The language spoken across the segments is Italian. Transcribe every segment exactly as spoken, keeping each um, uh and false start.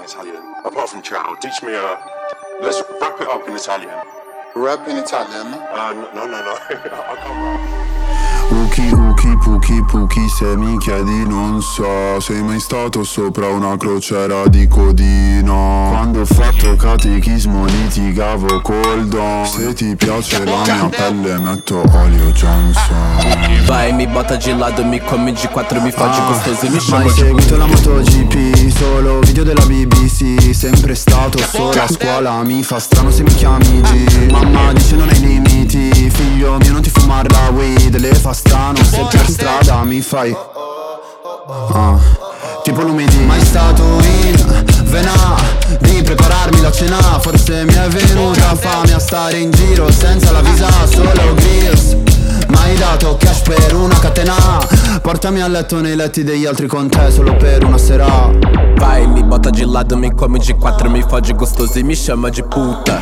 Italian. Apart from ciao, teach me a... Let's wrap it up in Italian. Rap in Italian? Uh, no, no, no, I can't rap. Uki, uki, puki, puki, se mi chiedi non so. Sei mai stato sopra una crociera? Dico di no. Quando ho fatto catechismo litigavo col don. Se ti piace la mia pelle metto olio Johnson. Vai, mi botta gelato, mi come G quattro, mi faccio ah, costoso, mi sciamo. Mai seguito la MotoGP, solo video della B B C. Sempre stato solo a scuola, mi fa strano se mi chiami G. Mamma dice non hai limiti, figlio mio non ti fumare la weed. Le fa strano se per strada mi fai ah, tipo lumidi. Mai stato in vena di prepararmi la cena. Forse mi è venuta fame a stare in giro senza la visa, solo grills. Mai dato cash per una catena. Portami a letto nei letti degli altri con te solo per una sera. Vai, mi botta gelato, mi come G quattro, mi fogge gostoso e mi chama de puta.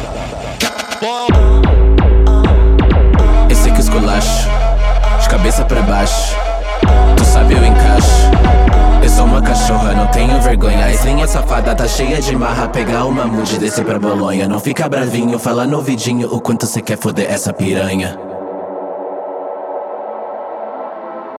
Esse aqui esculacho, de cabeça pra baixo. Tu sabe eu encaixo. Eu sou uma cachorra, não tenho vergonha. As linhas safada tá cheia de marra. Pegar uma mude e descer pra Bolonha. Não fica bravinho, fala no ouvidinho o quanto cê quer foder essa piranha.